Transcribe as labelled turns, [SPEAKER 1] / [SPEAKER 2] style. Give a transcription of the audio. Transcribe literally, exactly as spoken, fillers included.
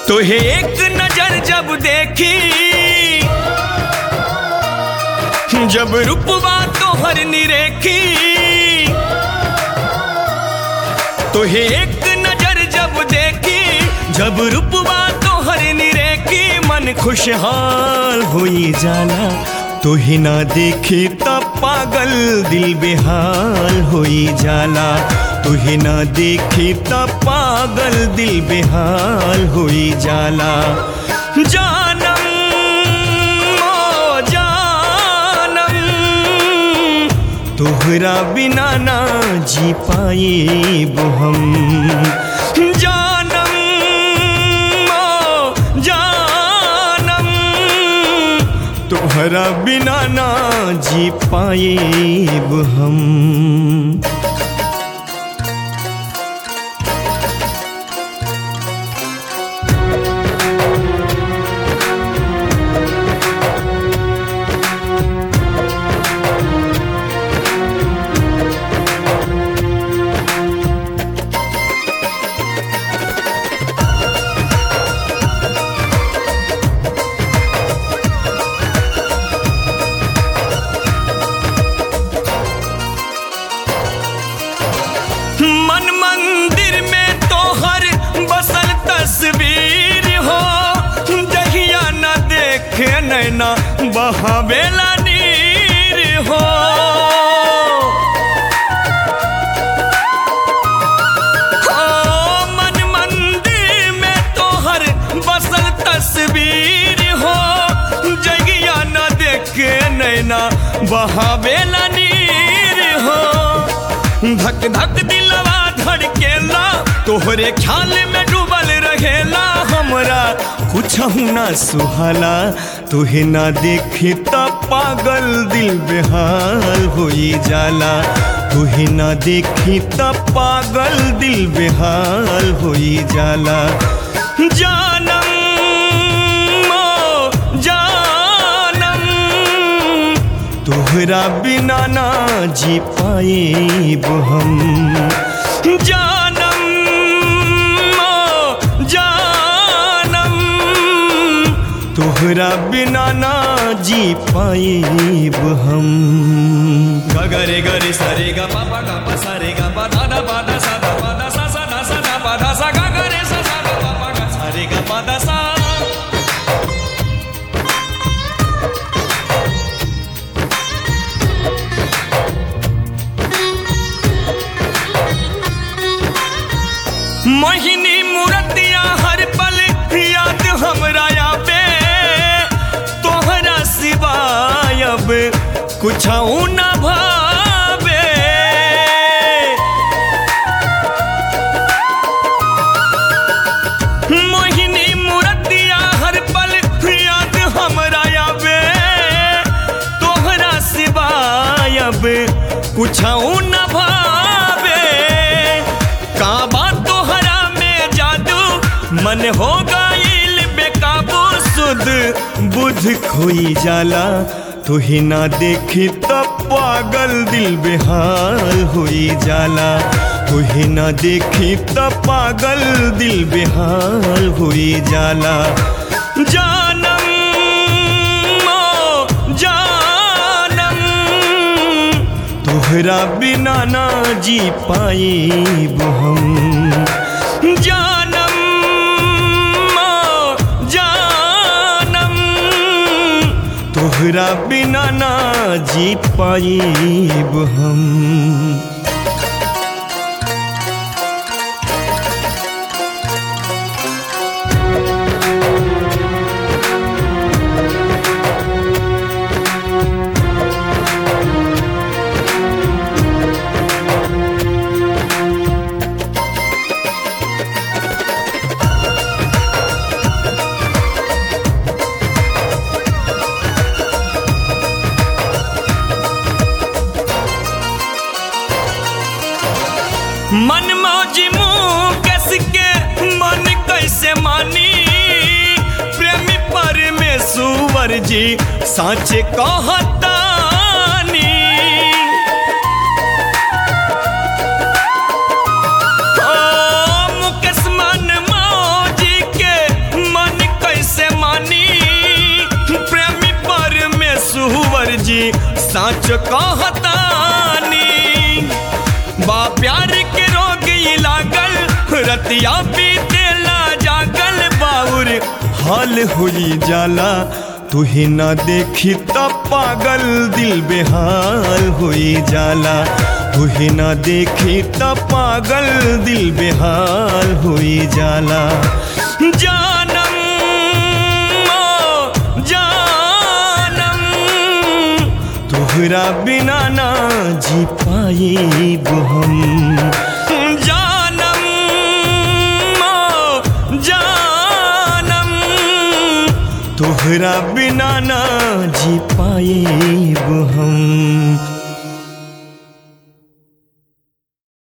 [SPEAKER 1] तुहे एक नजर जब देखी, जब रूपवा तोहर निरेखी, तुहे एक नजर जब देखी, जब रूपवा तोहर निरेखी, मन खुशहाल होई जाला। तुहे ना देखी तब पागल दिल बेहाल होई जाला। तुहे ना देखी तब पागल दिल बेहाल होई जाला। जानम ओ जानम, तोहरा बिना ना जी पाएब हम। जानम ओ जानम, तोहरा बिना ना जी पाएब हम। मन मंदिर में तोहर बसल तस्वीर हो, जहिया न देखे नैना बहावेला नीर हो। ओ मन मंदिर में तोहर बसल तस्वीर हो, जहिया न देखे नैना बहावेला नीर हो। धक धक दिलवा धड़केला, तोहरे ख्याल में डूबल रहेला। हमरा कुछहु ना सुहाला, तुहे ना देखी तब पागल दिल बेहाल होई जाला। तुहे ना देखी तब पागल दिल बेहाल होई जाला। जानम ओ जानम, तोहरा बिना ना जी पाएब हम। जानम ओ जानम, तोहरा बिना ना जी पाएब हम। ग रे ग रे सा रे ग पा पा गा पा सा रे ग पा धा धा पा धा सा धा पा धा सा सा धा सा धा पा धा सा ग ग रे सा सा गा पा पा गा सा रे ग पा धा सा। मोहिनी मूर्तिया हर पल याद हमरा आवे, तोहरा सिवाय अब कुछऊ न भावे। मोहिनी मूर्तिया हर पल याद हमरा आवे, तोहरा सिवाय अब कुछऊ न भावे। काबा तोहरा में जादू, मन हो गईल बेकाबू, सुध बुध खोई जाला। तुहे ना देखी तब पागल दिल बेहाल होई जाला। तुहे ना देखी तब पागल दिल बेहाल होई जाला। जानम ओ जानम, तोहरा बिना ना जी पाएब हम। जानम ओ जानम, तोहरा बिना ना जी पाएब हम। मन मौजी मुँह कस के मन कैसे मानी, प्रेमी परमेश्वर जी साँच कहतानी। ओ मुकेश मन मौजी के कहतानी बा प्यार के रोग ई लागल रतिया बीतेला जागल बाउर हाल हुई जाला तुहे ना देखी त पागल दिल बेहाल हुई जाला तुहे ना देखी त पागल दिल बेहाल हुई जाला जानम ओ जानम तोहरा बिना ना जी पाएब हम जानम ओ जानम तोहरा बिना ना जी पाएब हम।